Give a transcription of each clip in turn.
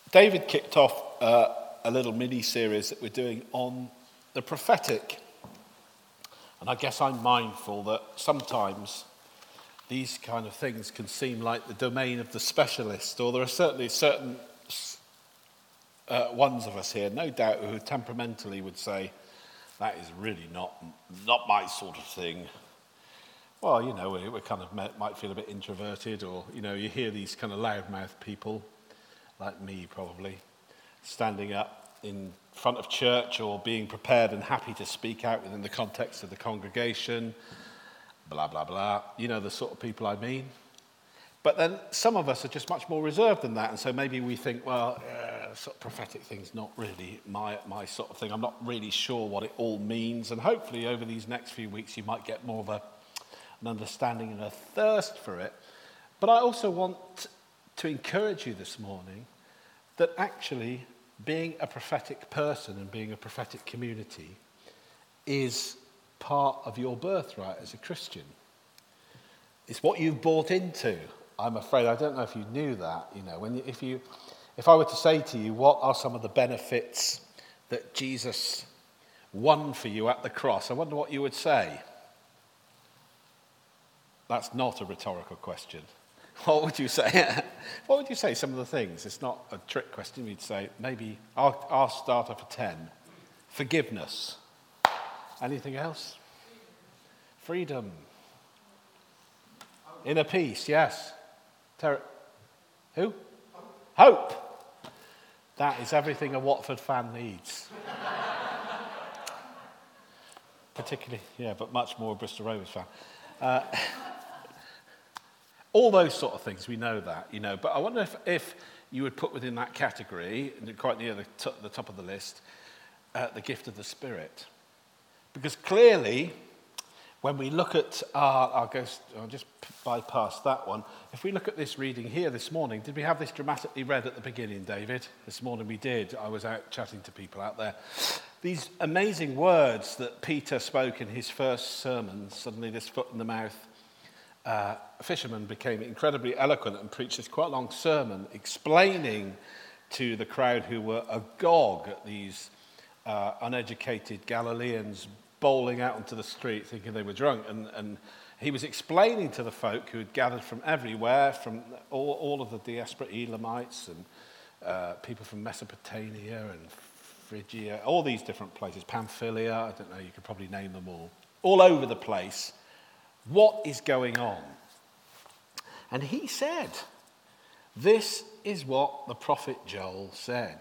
David kicked off a little mini-series that we're doing on the prophetic. And I guess I'm mindful that sometimes these kind of things can seem like the domain of the specialist, or there are certainly certain ones of us here, no doubt, who temperamentally would say, that is really not my sort of thing. Well, you know, we kind of might feel a bit introverted, or, you know, you hear these kind of loudmouth people, like me probably, standing up in front of church or being prepared and happy to speak out within the context of the congregation, blah, blah, blah. You know the sort of people I mean. But then some of us are just much more reserved than that, and so maybe we think, well, sort of prophetic thing's not really my sort of thing. I'm not really sure what it all means, and hopefully over these next few weeks you might get more of an understanding and a thirst for it. But I also want to encourage you this morning that actually being a prophetic person and being a prophetic community is part of your birthright as a Christian. It's what you've bought into. I'm afraid, I don't know if you knew that, you know, if I were to say to you, what are some of the benefits that Jesus won for you at the cross, I wonder what you would say. That's not a rhetorical question. What would you say? What would you say, some of the things? It's not a trick question. We'd say, maybe, I'll start off at 10. Forgiveness. Anything else? Freedom. Inner peace, yes. Who? Hope. That is everything a Watford fan needs. Particularly, yeah, but much more a Bristol Rovers fan. All those sort of things, we know that, you know. But I wonder if you would put within that category, and quite near the top of the list, the gift of the Spirit. Because clearly, when we look at I'll just bypass that one. If we look at this reading here this morning, did we have this dramatically read at the beginning, David? This morning we did. I was out chatting to people out there. These amazing words that Peter spoke in his first sermon, suddenly this foot in the mouth. A fisherman became incredibly eloquent and preached this quite long sermon explaining to the crowd who were agog at these uneducated Galileans bowling out onto the street thinking they were drunk. And he was explaining to the folk who had gathered from everywhere, from all of the diaspora Elamites and people from Mesopotamia and Phrygia, all these different places, Pamphylia, I don't know, you could probably name them all over the place. What is going on? And he said, this is what the prophet Joel said.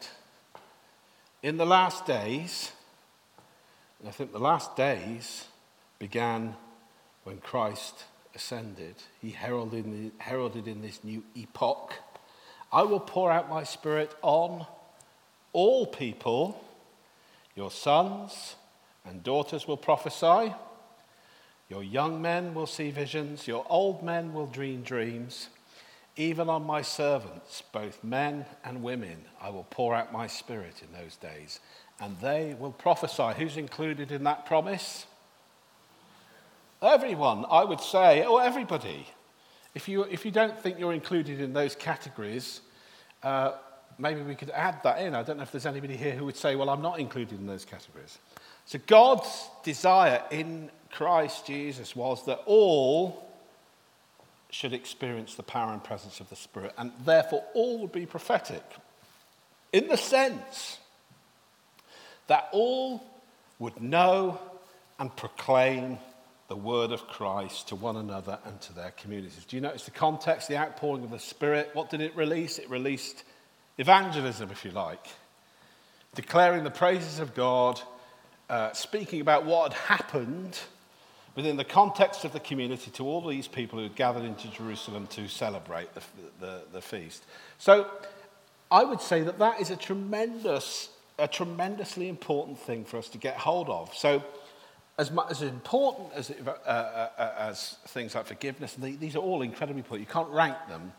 In the last days, and I think the last days began when Christ ascended. He heralded in this new epoch. I will pour out my Spirit on all people. Your sons and daughters will prophesy. Your young men will see visions, your old men will dream dreams. Even on my servants, both men and women, I will pour out my Spirit in those days, and they will prophesy. Who's included in that promise? Everyone, I would say, or everybody. If you don't think you're included in those categories, maybe we could add that in. I don't know if there's anybody here who would say, well, I'm not included in those categories. So God's desire in Christ Jesus was that all should experience the power and presence of the Spirit, and therefore all would be prophetic, in the sense that all would know and proclaim the word of Christ to one another and to their communities. Do you notice the context, the outpouring of the Spirit? What did it release? It released evangelism, if you like, declaring the praises of God, speaking about what had happened within the context of the community to all these people who had gathered into Jerusalem to celebrate the feast. So I would say that is a tremendously important thing for us to get hold of. So as important as things like forgiveness, and these are all incredibly important. You can't rank them.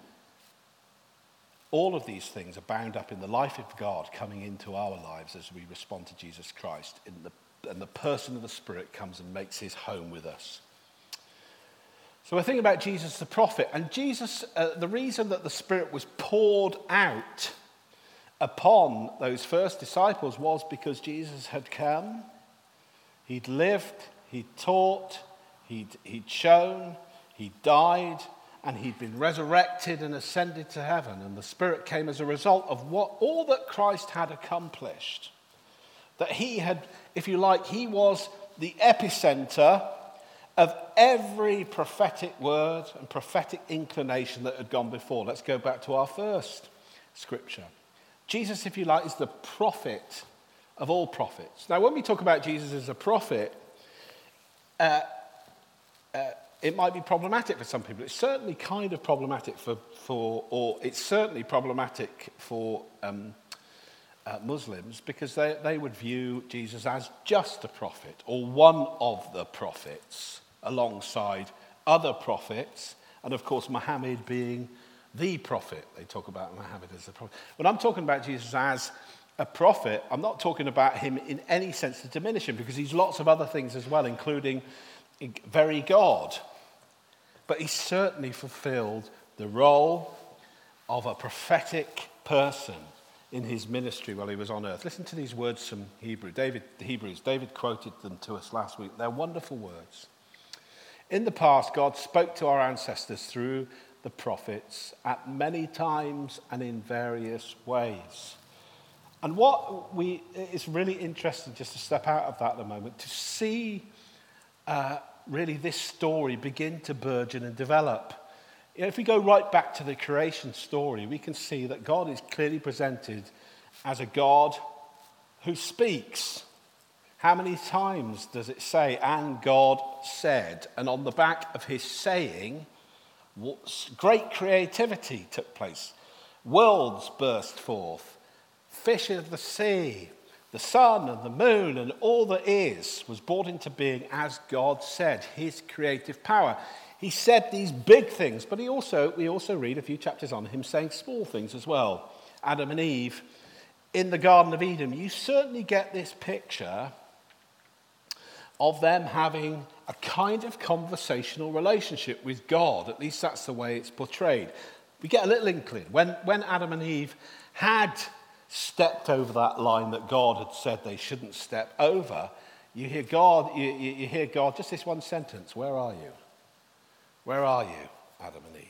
All of these things are bound up in the life of God coming into our lives as we respond to Jesus Christ. And the person of the Spirit comes and makes his home with us. So we're thinking about Jesus the prophet. And Jesus, the reason that the Spirit was poured out upon those first disciples was because Jesus had come, he'd lived, he'd taught, he'd shown, he'd died, and he'd been resurrected and ascended to heaven. And the Spirit came as a result of all that Christ had accomplished. That he had, if you like, he was the epicenter of every prophetic word and prophetic inclination that had gone before. Let's go back to our first scripture. Jesus, if you like, is the prophet of all prophets. Now, when we talk about Jesus as a prophet, it might be problematic for some people. It's certainly kind of problematic for Muslims, because they would view Jesus as just a prophet or one of the prophets alongside other prophets, and of course Muhammad being the prophet. They talk about Muhammad as the prophet. When I'm talking about Jesus as a prophet, I'm not talking about him in any sense to diminish him, because he's lots of other things as well, including very God. But he certainly fulfilled the role of a prophetic person in his ministry while he was on earth. Listen to these words from Hebrews. David quoted them to us last week. They're wonderful words. In the past, God spoke to our ancestors through the prophets at many times and in various ways. And it's really interesting just to step out of that a moment, to see really this story begin to burgeon and develop. If we go right back to the creation story, we can see that God is clearly presented as a God who speaks. How many times does it say, and God said? And on the back of his saying, great creativity took place. Worlds burst forth. Fish of the sea, the sun and the moon and all that is was brought into being as God said, his creative power. He said these big things, but we also read a few chapters on him saying small things as well. Adam and Eve in the Garden of Eden. You certainly get this picture of them having a kind of conversational relationship with God. At least that's the way it's portrayed. We get a little inkling. When Adam and Eve had stepped over that line that God had said they shouldn't step over, you hear God, you hear God, just this one sentence, where are you? Where are you, Adam and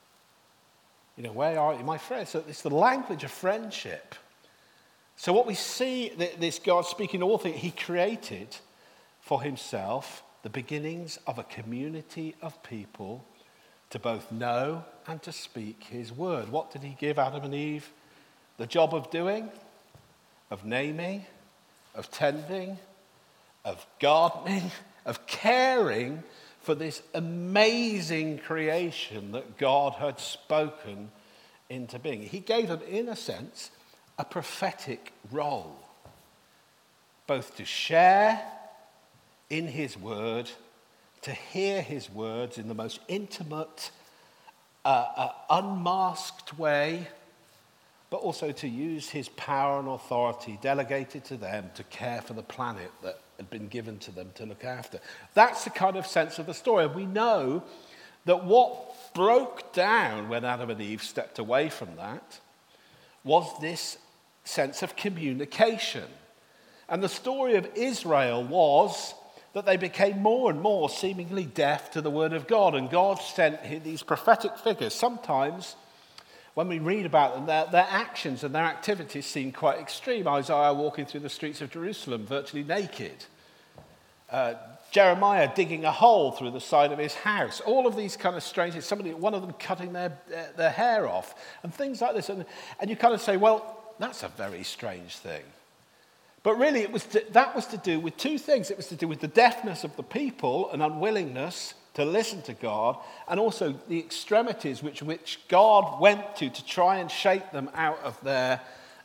Eve? Where are you, my friends? So it's the language of friendship. So what we see, this God speaking all things, he created for himself the beginnings of a community of people to both know and to speak his word. What did he give Adam and Eve the job of doing? Of naming, of tending, of gardening, of caring for this amazing creation that God had spoken into being. He gave them, in a sense, a prophetic role, both to share in his word, to hear his words in the most intimate, unmasked way, but also to use his power and authority delegated to them to care for the planet that had been given to them to look after. That's the kind of sense of the story. We know that what broke down when Adam and Eve stepped away from that was this sense of communication. And the story of Israel was that they became more and more seemingly deaf to the word of God. And God sent these prophetic figures. Sometimes, when we read about them, their actions and their activities seem quite extreme. Isaiah walking through the streets of Jerusalem virtually naked. Jeremiah digging a hole through the side of his house. All of these kind of strange things. One of them cutting their hair off. And things like this. And you kind of say, well, that's a very strange thing. But really, that was to do with two things. It was to do with the deafness of the people, an unwillingness to listen to God, and also the extremities which God went to try and shake them out of their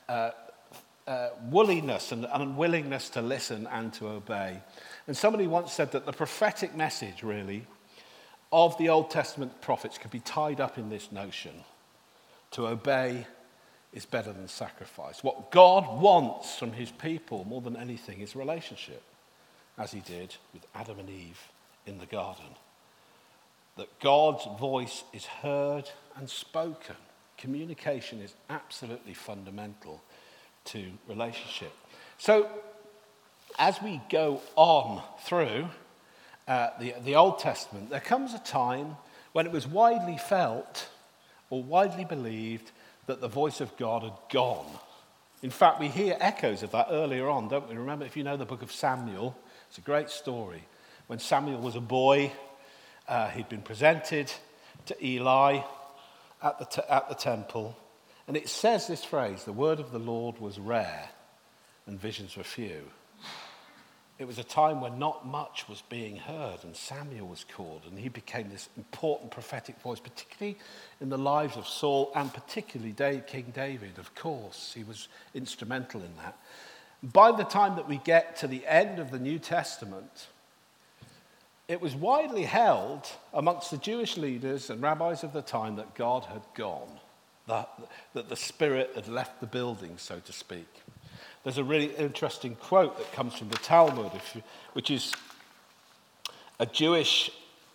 woolliness and unwillingness to listen and to obey. And somebody once said that the prophetic message, really, of the Old Testament prophets could be tied up in this notion. To obey is better than sacrifice. What God wants from his people more than anything is relationship, as he did with Adam and Eve in the garden. That God's voice is heard and spoken, Communication is absolutely fundamental to relationship. So, as we go on through the Old Testament, there comes a time when it was widely felt or widely believed that the voice of God had gone. In fact, we hear echoes of that earlier on, don't we? Remember, if you know the book of Samuel, it's a great story. When Samuel was a boy, he'd been presented to Eli at the temple, and it says this phrase, the word of the Lord was rare and visions were few. It was a time when not much was being heard, and Samuel was called, and he became this important prophetic voice, particularly in the lives of Saul and particularly King David, of course. He was instrumental in that. By the time that we get to the end of the New Testament, it was widely held amongst the Jewish leaders and rabbis of the time that God had gone, that the Spirit had left the building, so to speak. There's a really interesting quote that comes from the Talmud, which is a Jewish,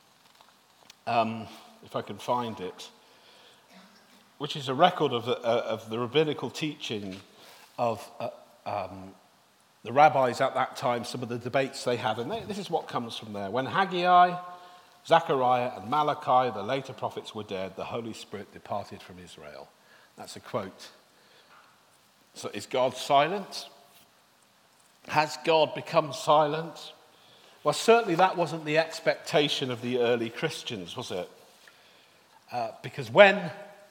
if I can find it, which is a record of the rabbinical teaching of the rabbis at that time, some of the debates they had. And this is what comes from there. When Haggai, Zechariah, and Malachi, the later prophets, were dead, the Holy Spirit departed from Israel. That's a quote. So is God silent? Has God become silent? Well, certainly that wasn't the expectation of the early Christians, was it? Because when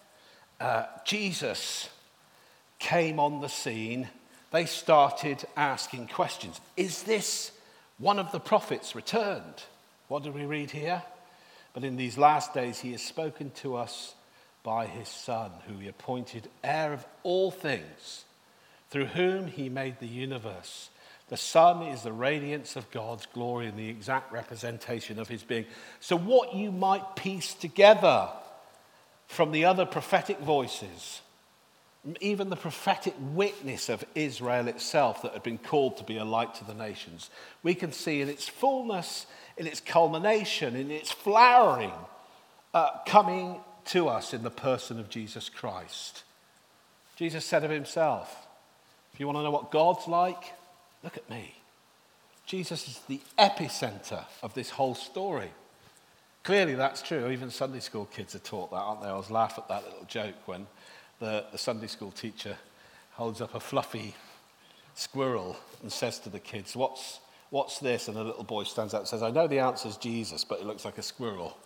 Jesus came on the scene, they started asking questions. Is this one of the prophets returned? What do we read here? But in these last days he has spoken to us by his Son, who he appointed heir of all things, through whom he made the universe. The Son is the radiance of God's glory and the exact representation of his being. So what you might piece together from the other prophetic voices, even the prophetic witness of Israel itself that had been called to be a light to the nations, we can see in its fullness, in its culmination, in its flowering, coming to us in the person of Jesus Christ. Jesus said of himself, if you want to know what God's like, look at me. Jesus is the epicenter of this whole story. Clearly that's true. Even Sunday school kids are taught that, aren't they? I was laughing at that little joke when the Sunday school teacher holds up a fluffy squirrel and says to the kids, what's this? And the little boy stands up and says, I know the answer is Jesus, but it looks like a squirrel.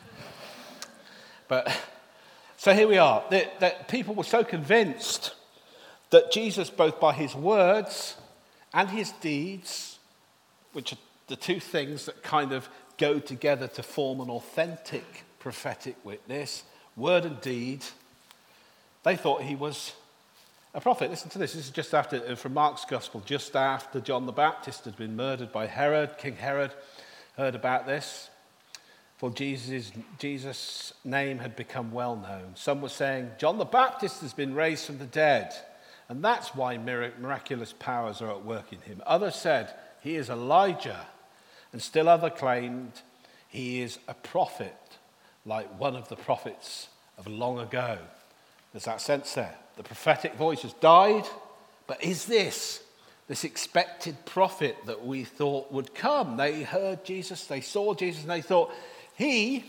But so here we are. That people were so convinced that Jesus, both by his words and his deeds, which are the two things that kind of go together to form an authentic prophetic witness, word and deed, they thought he was a prophet. Listen to this. This is just after, from Mark's Gospel, just after John the Baptist had been murdered by Herod. King Herod heard about this. For Jesus' name had become well known. Some were saying, John the Baptist has been raised from the dead, and that's why miraculous powers are at work in him. Others said, he is Elijah. And still others claimed, he is a prophet, like one of the prophets of long ago. There's that sense there. The prophetic voice has died, but is this expected prophet that we thought would come? They heard Jesus, they saw Jesus, and they thought, he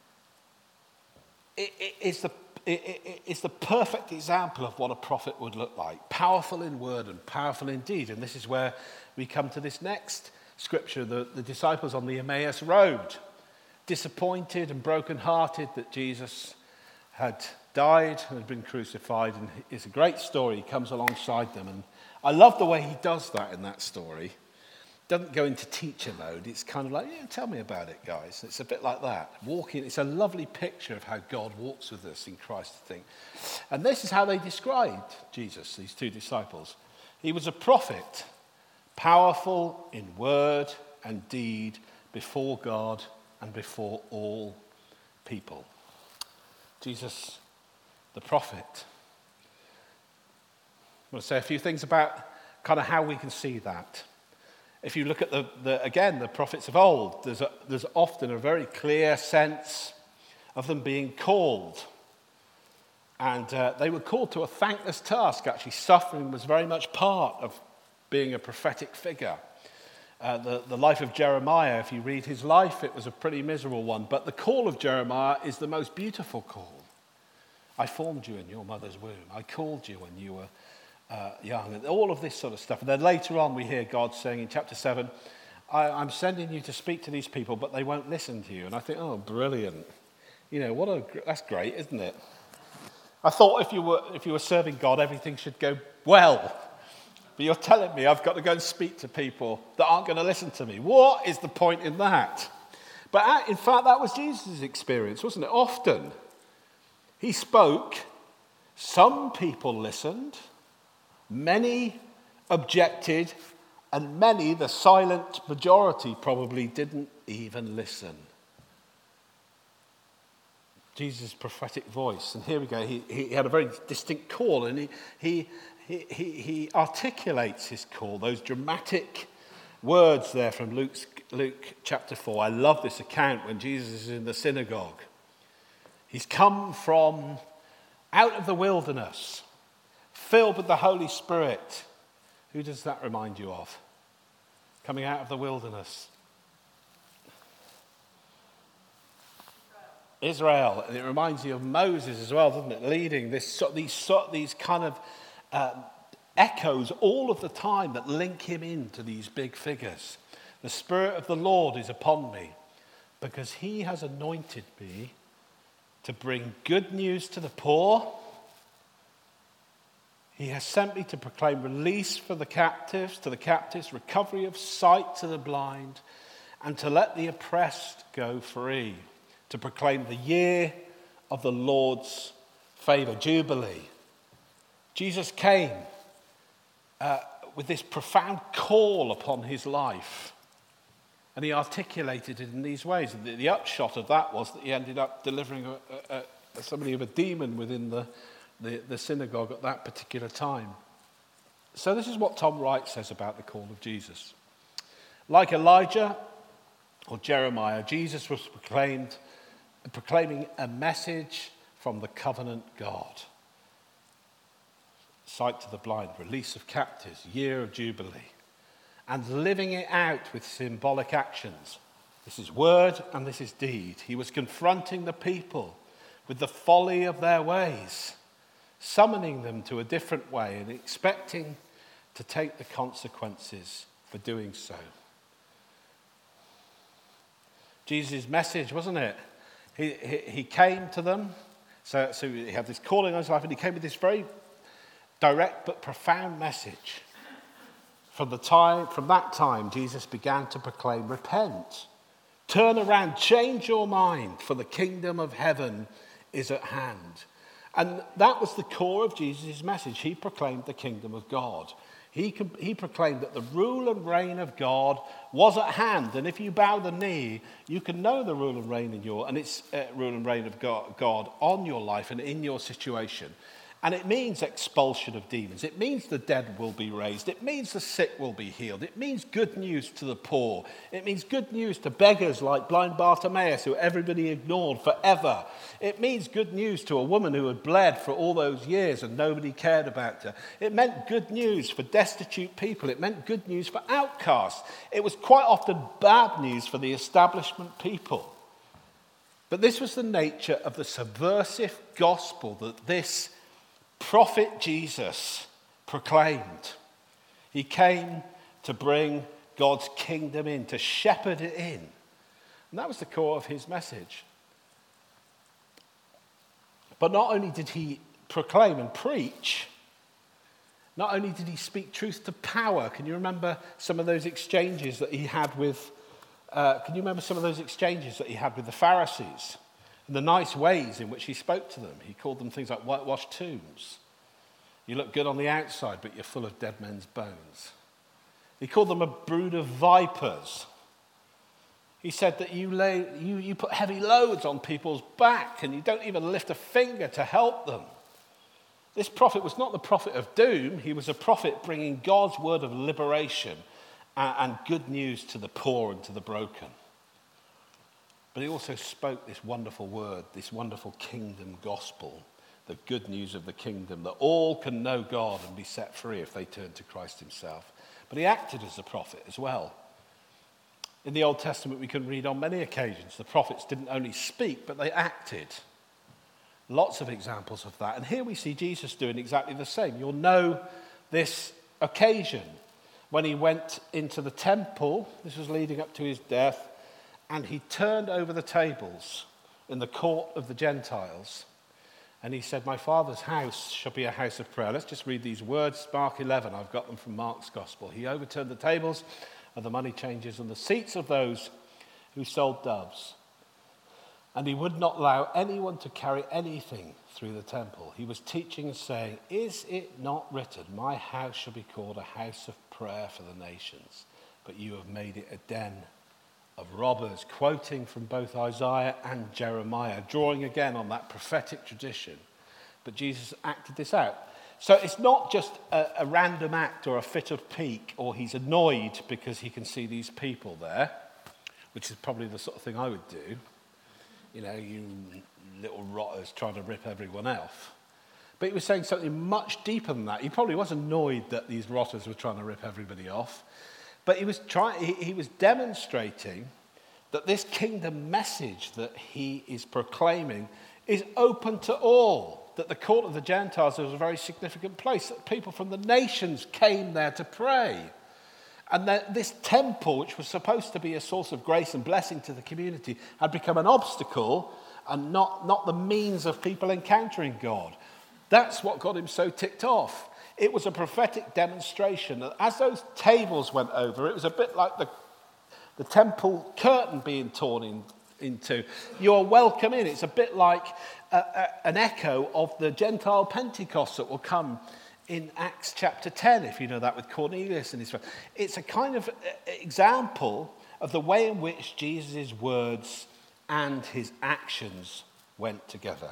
is the perfect example of what a prophet would look like. Powerful in word and powerful in deed. And this is where we come to this next scripture, the disciples on the Emmaus Road, disappointed and brokenhearted that Jesus had died and had been crucified. And it's a great story. He comes alongside them. And I love the way he does that in that story. Doesn't go into teacher mode. It's kind of like, yeah, tell me about it, guys. It's a bit like that. Walking, it's a lovely picture of how God walks with us in Christ, I think. And this is how they described Jesus, these two disciples. He was a prophet, powerful in word and deed before God and before all people. Jesus, the prophet. I'm going to say a few things about kind of how we can see that. If you look at the prophets of old, there's often a very clear sense of them being called And they were called to a thankless task. Actually, suffering was very much part of being a prophetic figure. The life of Jeremiah, if you read his life, it was a pretty miserable one. But the call of Jeremiah is the most beautiful call. I formed you in your mother's womb. I called you when you were young. And all of this sort of stuff. And then later on we hear God saying in chapter 7, I'm sending you to speak to these people, but they won't listen to you. And I think, oh, brilliant. You know, that's great, isn't it? I thought if you were serving God, everything should go well. But you're telling me I've got to go and speak to people that aren't going to listen to me. What is the point in that? But in fact, that was Jesus' experience, wasn't it? Often, he spoke, some people listened, many objected, and many, the silent majority, probably didn't even listen. Jesus' prophetic voice. And here we go. He had a very distinct call, and he articulates his call, those dramatic words there from Luke chapter 4. I love this account when Jesus is in the synagogue. He's come from out of the wilderness, filled with the Holy Spirit. Who does that remind you of? Coming out of the wilderness. Israel. And it reminds you of Moses as well, doesn't it? Leading these kind of echoes all of the time that link him into these big figures. The Spirit of the Lord is upon me because he has anointed me to bring good news to the poor. He has sent me to proclaim release for the captives, recovery of sight to the blind, and to let the oppressed go free, to proclaim the year of the Lord's favor, Jubilee. Jesus came with this profound call upon his life, and he articulated it in these ways. The upshot of that was that he ended up delivering somebody of a demon within the synagogue at that particular time. So this is what Tom Wright says about the call of Jesus. Like Elijah or Jeremiah, Jesus was proclaiming a message from the covenant God. Sight to the blind, release of captives, year of Jubilee, and living it out with symbolic actions. This is word and this is deed. He was confronting the people with the folly of their ways, summoning them to a different way and expecting to take the consequences for doing so. Jesus' message, wasn't it? He came to them, so he had this calling on his life, and he came with this very direct but profound message. From that time, Jesus began to proclaim, repent, turn around, change your mind, for the kingdom of heaven is at hand. And that was the core of Jesus' message. He proclaimed the kingdom of God. He proclaimed that the rule and reign of God was at hand. And if you bow the knee, you can know the rule and reign rule and reign of God on your life and in your situation. And it means expulsion of demons. It means the dead will be raised. It means the sick will be healed. It means good news to the poor. It means good news to beggars like blind Bartimaeus, who everybody ignored forever. It means good news to a woman who had bled for all those years and nobody cared about her. It meant good news for destitute people. It meant good news for outcasts. It was quite often bad news for the establishment people. But this was the nature of the subversive gospel that this prophet Jesus proclaimed. He came to bring God's kingdom in, to shepherd it in. And that was the core of his message. But not only did he proclaim and preach, not only did he speak truth to power. Can you remember some of those exchanges that he had with the Pharisees? And the nice ways in which he spoke to them. He called them things like whitewashed tombs. You look good on the outside, but you're full of dead men's bones. He called them a brood of vipers. He said that you put heavy loads on people's back and you don't even lift a finger to help them. This prophet was not the prophet of doom. He was a prophet bringing God's word of liberation and good news to the poor and to the broken. But he also spoke this wonderful word, this wonderful kingdom gospel the good news of the kingdom, that all can know God and be set free if they turn to Christ himself. But he acted as a prophet as well. In the Old Testament, we can read on many occasions the prophets didn't only speak, but they acted. Lots of examples of that. And here we see Jesus doing exactly the same. You'll know this occasion when he went into the temple. This was leading up to his death. And he turned over the tables in the court of the Gentiles. And he said, my Father's house shall be a house of prayer. Let's just read these words. Mark 11, I've got them from Mark's Gospel. He overturned the tables of the money changers and the seats of those who sold doves. And he would not allow anyone to carry anything through the temple. He was teaching and saying, is it not written, my house shall be called a house of prayer for the nations, but you have made it a den of robbers, quoting from both Isaiah and Jeremiah, drawing again on that prophetic tradition. But Jesus acted this out. So it's not just a random act or a fit of pique, or he's annoyed because he can see these people there, which is probably the sort of thing I would do. You know, you little rotters trying to rip everyone off. But he was saying something much deeper than that. He probably was annoyed that these rotters were trying to rip everybody off. But he was demonstrating that this kingdom message that he is proclaiming is open to all. That the court of the Gentiles was a very significant place. That people from the nations came there to pray. And that this temple, which was supposed to be a source of grace and blessing to the community, had become an obstacle and not the means of people encountering God. That's what got him so ticked off. It was a prophetic demonstration that as those tables went over, it was a bit like the temple curtain being torn into. You're welcome in. It's a bit like an echo of the Gentile Pentecost that will come in Acts chapter 10, if you know that, with Cornelius and his friends. It's a kind of example of the way in which Jesus' words and his actions went together.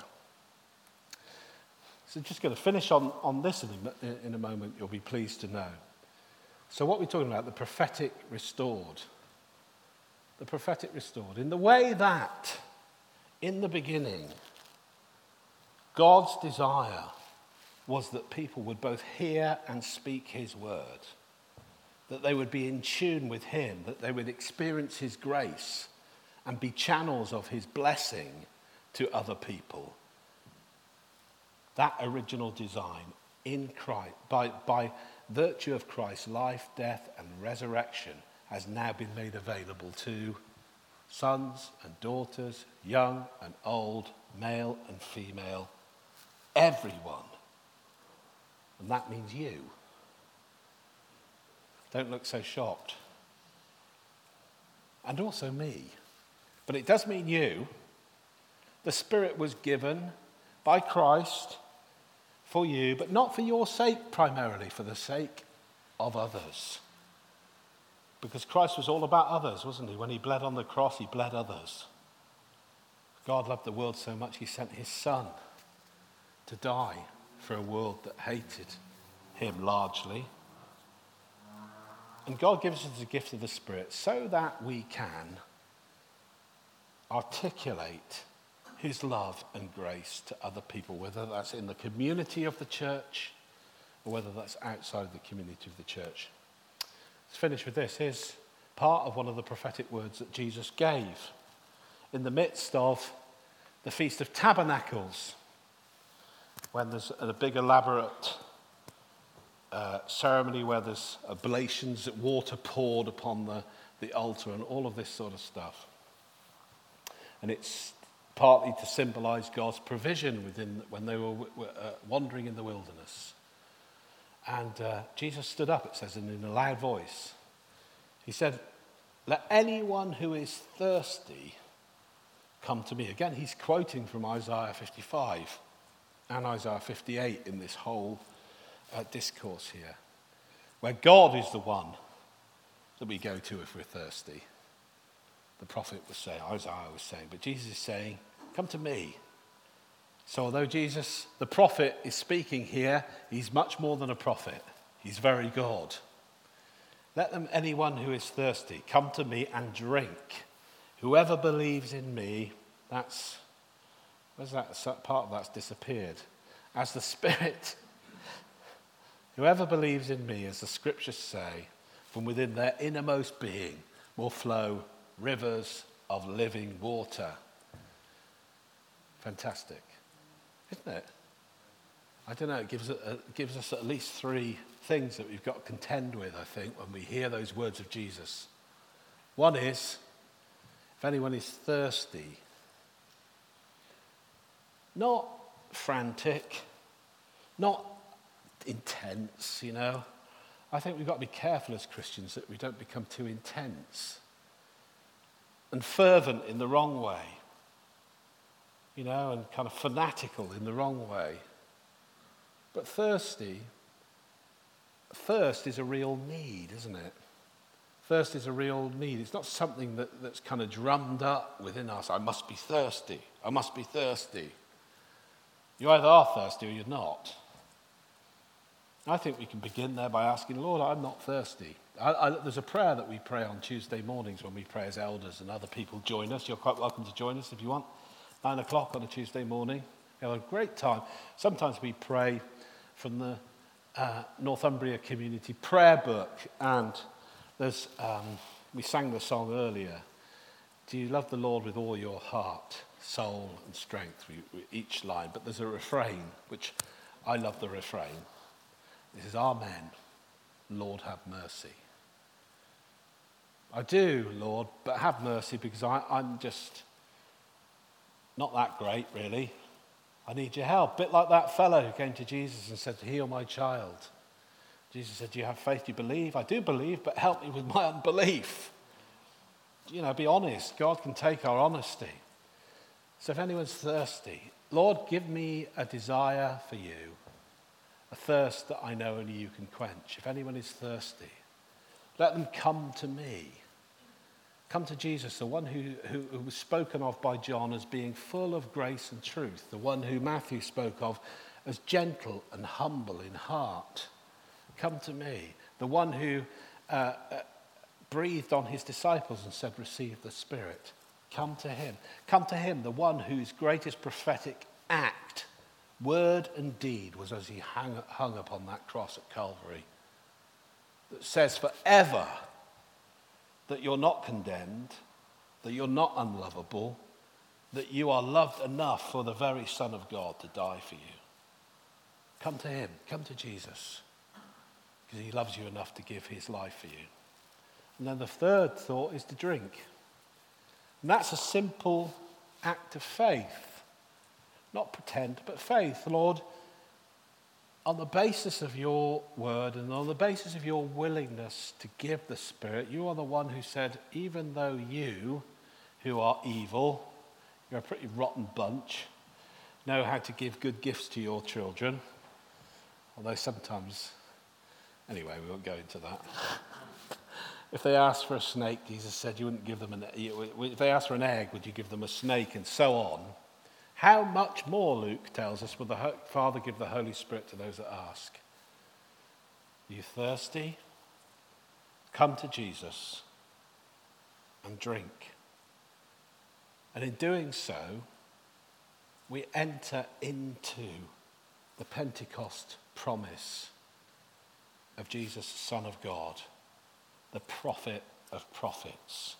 So just going to finish on this in a moment, you'll be pleased to know. So what we're talking about, the prophetic restored. The prophetic restored. In the way that, in the beginning, God's desire was that people would both hear and speak his word, that they would be in tune with him, that they would experience his grace and be channels of his blessing to other people. That original design in Christ, by virtue of Christ's life, death, and resurrection, has now been made available to sons and daughters, young and old, male and female, everyone. And that means you. Don't look so shocked. And also me. But it does mean you. The Spirit was given by Christ for you, but not for your sake primarily, for the sake of others. Because Christ was all about others, wasn't he? When he bled on the cross, he bled others. God loved the world so much, he sent his Son to die for a world that hated him largely. And God gives us the gift of the Spirit so that we can articulate his love and grace to other people, whether that's in the community of the church or whether that's outside the community of the church. Let's finish with this. Here's part of one of the prophetic words that Jesus gave in the midst of the Feast of Tabernacles, when there's a big elaborate ceremony where there's oblations, water poured upon the altar and all of this sort of stuff. And it's partly to symbolize God's provision when they were wandering in the wilderness. And Jesus stood up, it says, and in a loud voice, he said, let anyone who is thirsty come to me. Again, he's quoting from Isaiah 55 and Isaiah 58 in this whole discourse here, where God is the one that we go to if we're thirsty. The prophet was saying, Isaiah was saying, but Jesus is saying, come to me. So although Jesus, the prophet, is speaking here, he's much more than a prophet. He's very God. Let anyone who is thirsty, come to me and drink. Whoever believes in me, where's that part of that's disappeared? as the Spirit. Whoever believes in me, as the scriptures say, from within their innermost being will flow rivers of living water. Fantastic, isn't it? I don't know, it gives us at least three things that we've got to contend with, I think, when we hear those words of Jesus. One is, if anyone is thirsty, not frantic, not intense, I think we've got to be careful as Christians that we don't become too intense and fervent in the wrong way, and kind of fanatical in the wrong way. But thirst is a real need, isn't it? Thirst is a real need. It's not something that's kind of drummed up within us. I must be thirsty. I must be thirsty. You either are thirsty or you're not. I think we can begin there by asking, Lord, I'm not thirsty. There's a prayer that we pray on Tuesday mornings when we pray as elders and other people join us. You're quite welcome to join us if you want. 9 o'clock on a Tuesday morning. We have a great time. Sometimes we pray from the Northumbria Community Prayer Book, and there's we sang the song earlier. Do you love the Lord with all your heart, soul and strength? Each line, but there's a refrain, which I love the refrain. This is Amen, Lord have mercy. I do, Lord, but have mercy because I'm just not that great, really. I need your help. A bit like that fellow who came to Jesus and said, heal my child. Jesus said, do you have faith? Do you believe? I do believe, but help me with my unbelief. Be honest. God can take our honesty. So if anyone's thirsty, Lord, give me a desire for you, a thirst that I know only you can quench. If anyone is thirsty, let them come to me. Come to Jesus, the one who was spoken of by John as being full of grace and truth, the one who Matthew spoke of as gentle and humble in heart. Come to me, the one who breathed on his disciples and said, receive the Spirit. Come to him. Come to him, the one whose greatest prophetic act, word and deed, was as he hung upon that cross at Calvary, that says forever that you're not condemned, that you're not unlovable, that you are loved enough for the very Son of God to die for you. Come to him, come to Jesus, because he loves you enough to give his life for you. And then the third thought is to drink. And that's a simple act of faith. Not pretend, but faith. Lord, on the basis of your word and on the basis of your willingness to give the Spirit, you are the one who said, even though you, who are evil, you're a pretty rotten bunch, know how to give good gifts to your children. Although sometimes, anyway, we won't go into that. If they asked for a snake, Jesus said you wouldn't give them if they asked for an egg, would you give them a snake, and so on. How much more, Luke tells us, will the Father give the Holy Spirit to those that ask? Are you thirsty? Come to Jesus and drink. And in doing so, we enter into the Pentecost promise of Jesus, Son of God, the prophet of prophets,